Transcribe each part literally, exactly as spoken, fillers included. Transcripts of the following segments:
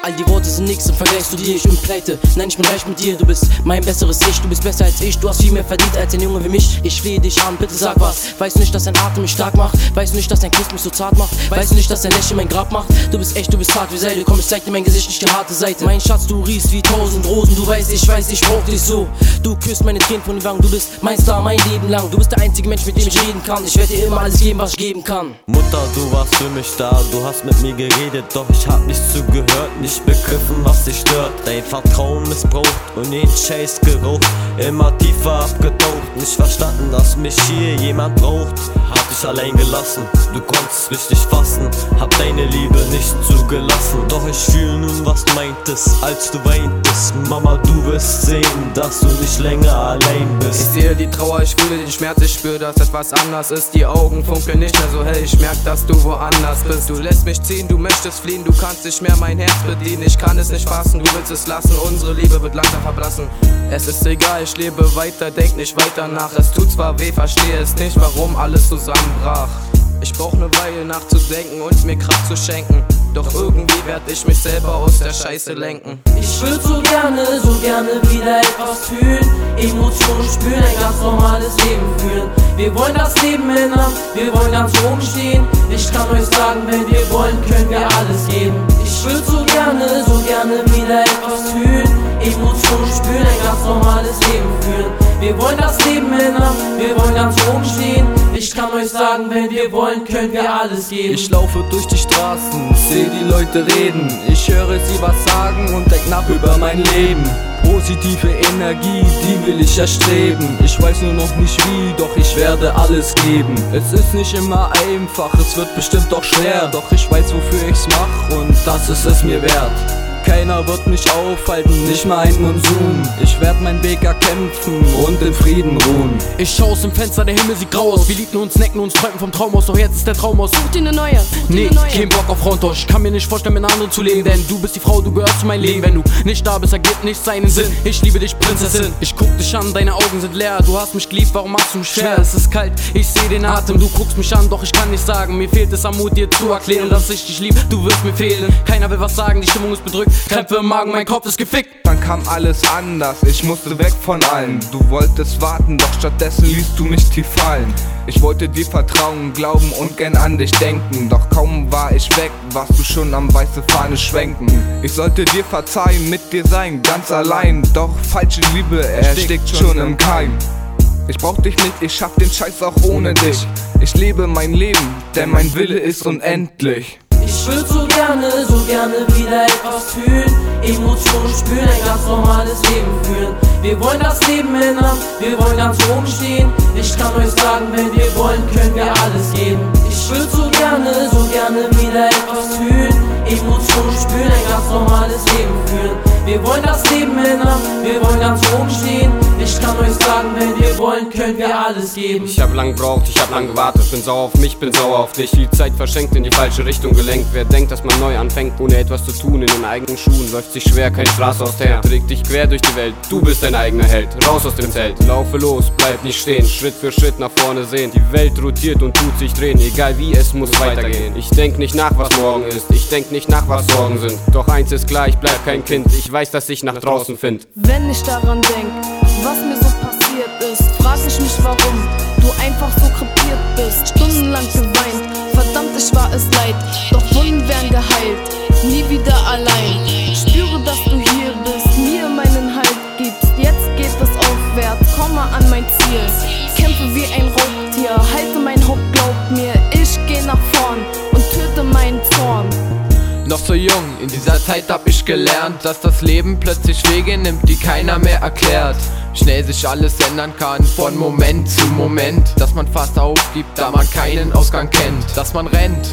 All die Worte sind nix im Vergleich zu dir. Ich bin pleite, nein, ich bin reich mit dir. Du bist mein besseres Ich, du bist besser als ich. Du hast viel mehr verdient als ein Junge wie mich. Ich flehe dich an, bitte sag was. Weißt du nicht, dass dein Atem mich stark macht? Weißt du nicht, dass dein Kuss mich so zart macht? Weißt du nicht, dass dein Lächeln mein Grab macht? Du bist echt, du bist hart wie Seide. Komm, ich zeig dir mein Gesicht, nicht die harte Seite. Mein Schatz, du riechst wie tausend Rosen. Du weißt, ich weiß, ich brauch dich so. Du küsst meine Tränen von den Wangen. Du bist mein Star, mein Leben lang. Du bist der einzige Mensch, mit dem ich reden kann. Ich werde dir immer alles geben, was ich geben kann. Mutter, du warst für mich da. Du hast mit mir geredet, doch ich hab nicht zugehört. Nicht begriffen, was dich stört. Dein Vertrauen missbraucht und den Chase geraucht. Immer tiefer abgetaucht. Nicht verstanden, dass mich hier jemand braucht. Hab dich allein gelassen, du konntest mich nicht fassen. Hab deine Liebe nicht zugelassen. Doch ich fühl nun, was du meintest, als du weintest. Mama, du wirst sehen, dass du nicht länger allein bist. Ich sehe die Trauer, ich fühle den Schmerz, ich spür, dass etwas anders ist. Die Augen funkeln nicht mehr so hell, ich merk, dass du woanders bist. Du lässt mich ziehen, du möchtest fliehen, du kannst nicht mehr mein Herz bedienen. Ich kann es nicht fassen, du willst es lassen, unsere Liebe wird langsam verblassen. Es ist egal, ich lebe weiter, denk nicht weiter nach. Es tut zwar weh, verstehe es nicht, warum alles zusammenbrach. Ich brauch ne Weile nachzudenken und mir Kraft zu schenken. Doch irgendwie werd ich mich selber aus der Scheiße lenken. Ich würd so gerne, so gerne wieder etwas fühlen. Emotionen spüren, ein ganz normales Leben führen. Wir wollen das Leben ändern, wir wollen ganz oben stehen. Ich kann euch sagen, wenn wir wollen, können wir alles geben. Ich würd so gerne, so gerne wieder etwas fühlen. Emotionen spüren, ein ganz normales Leben führen. Wir wollen das Leben ändern, wir wollen ganz oben stehen. Ich kann euch sagen, wenn wir wollen, können wir alles geben. Ich laufe durch die Straßen, seh die Leute reden. Ich höre sie was sagen und denk nach über mein Leben. Positive Energie, die will ich erstreben. Ich weiß nur noch nicht wie, doch ich werde alles geben. Es ist nicht immer einfach, es wird bestimmt auch schwer. Doch ich weiß, wofür ich's mach und das ist es mir wert. Keiner wird mich aufhalten, nicht mal ein Monsun. Ich werd meinen Weg erkämpfen und in Frieden ruhen. Ich schau aus dem Fenster, der Himmel sieht grau aus. Wir liebten uns, necken uns, träumen vom Traum aus. Doch jetzt ist der Traum aus. Such dir ne neue, such dir Nee, ne neue. kein Bock auf Frauentausch. Ich kann mir nicht vorstellen, mit einer anderen zu leben. Denn du bist die Frau, du gehörst zu meinem Leben. Wenn du nicht da bist, ergibt nichts seinen Sinn. Ich liebe dich, Prinzessin. Ich guck dich an, deine Augen sind leer. Du hast mich geliebt, warum machst du mich schwer? Es ist kalt, ich seh den Atem. Du guckst mich an, doch ich kann nicht sagen. Mir fehlt es am Mut, dir zu erklären, dass ich dich lieb. Du wirst mir fehlen. Keiner will was sagen, die Stimmung ist bedrückt. Krämpfe im Magen, mein Kopf ist gefickt. Dann kam alles anders, ich musste weg von allen. Du wolltest warten, doch stattdessen ließt du mich tief fallen. Ich wollte dir vertrauen, glauben und gern an dich denken. Doch kaum war ich weg, warst du schon am weiße Fahne schwenken. Ich sollte dir verzeihen, mit dir sein, ganz allein. Doch falsche Liebe erstickt schon im Keim. Ich brauch dich nicht, ich schaff den Scheiß auch ohne dich. Ich lebe mein Leben, denn mein Wille ist unendlich. Ich würd so gerne, so gerne wieder etwas fühlen. Emotionen spüren, ein ganz normales Leben führen. Wir wollen das Leben ändern, wir wollen ganz oben stehen. Ich kann euch sagen, wenn wir wollen, können wir alles geben. Ich würd so gerne, so gerne wieder etwas fühlen. Emotionen spüren, ein ganz normales Leben führen. Wir wollen das Leben ändern, wir wollen ganz oben stehen. Ich kann euch sagen, wenn wir wollen, können wir alles geben. Ich hab lang gebraucht, ich hab lang gewartet. Bin sauer auf mich, bin sauer auf dich. Die Zeit verschenkt, in die falsche Richtung gelenkt. Wer denkt, dass man neu anfängt, ohne etwas zu tun, in den eigenen Schuhen läuft sich schwer, kein Straße aus her. Trägt dich quer durch die Welt, du bist dein eigener Held. Raus aus dem Zelt, laufe los, bleib nicht stehen. Schritt für Schritt nach vorne sehen. Die Welt rotiert und tut sich drehen. Egal wie, es muss weitergehen. Ich denk nicht nach, was morgen ist. Ich denk nicht nach, was Sorgen sind. Doch eins ist klar, ich bleib kein Kind. Ich weiß, dass ich nach draußen find. Wenn ich daran denk, was mir so passiert ist, frag ich mich, warum du einfach so krepiert bist. Stundenlang geweint, verdammt, ich war es leid. Doch Wunden werden geheilt, nie wieder allein. Spüre, dass du hier bist, mir meinen Halt gibst. Jetzt geht es aufwärts, komme an mein Ziel. Kämpfe wie ein Raubtier, halte mein Haupt, glaub mir. Ich geh nach vorn und töte meinen Zorn. Noch so jung, in dieser Zeit hab ich gelernt, dass das Leben plötzlich Wege nimmt, die keiner mehr erklärt. Schnell sich alles ändern kann, von Moment zu Moment. Dass man fast aufgibt, da man keinen Ausgang kennt. Dass man rennt,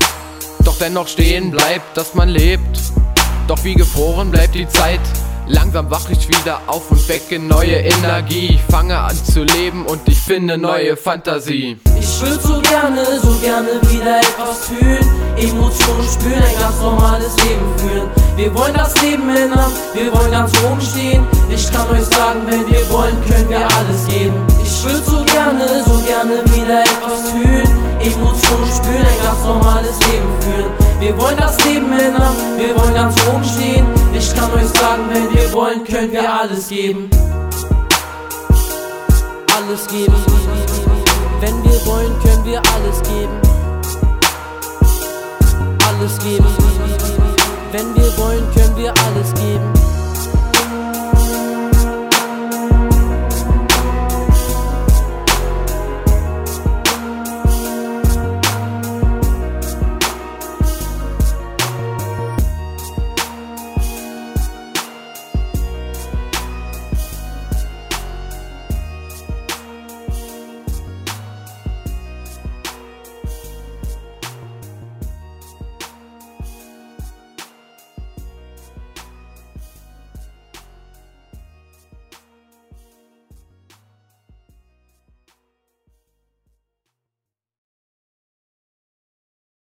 doch dennoch stehen bleibt, dass man lebt. Doch wie gefroren bleibt die Zeit. Langsam wach ich wieder auf und wecke neue Energie. Fange an zu leben und ich finde neue Fantasie. Ich würd so gerne, so gerne wieder etwas fühlen. Emotionen spüren, ein ganz normales Leben führen. Wir wollen das Leben ändern, wir wollen ganz oben stehen. Ich kann euch sagen, wenn wir wollen, können wir alles geben. Ich würd so gerne, so gerne wieder etwas fühlen. Emotionen spüren, ein ganz normales Leben führen. Wir wollen das Leben ändern, wir wollen ganz oben stehen. Ich kann euch sagen, wenn wir wollen, können wir alles geben. Alles geben. Wenn wir wollen, können wir alles geben. Alles geben. Wenn wir wollen, können wir alles geben.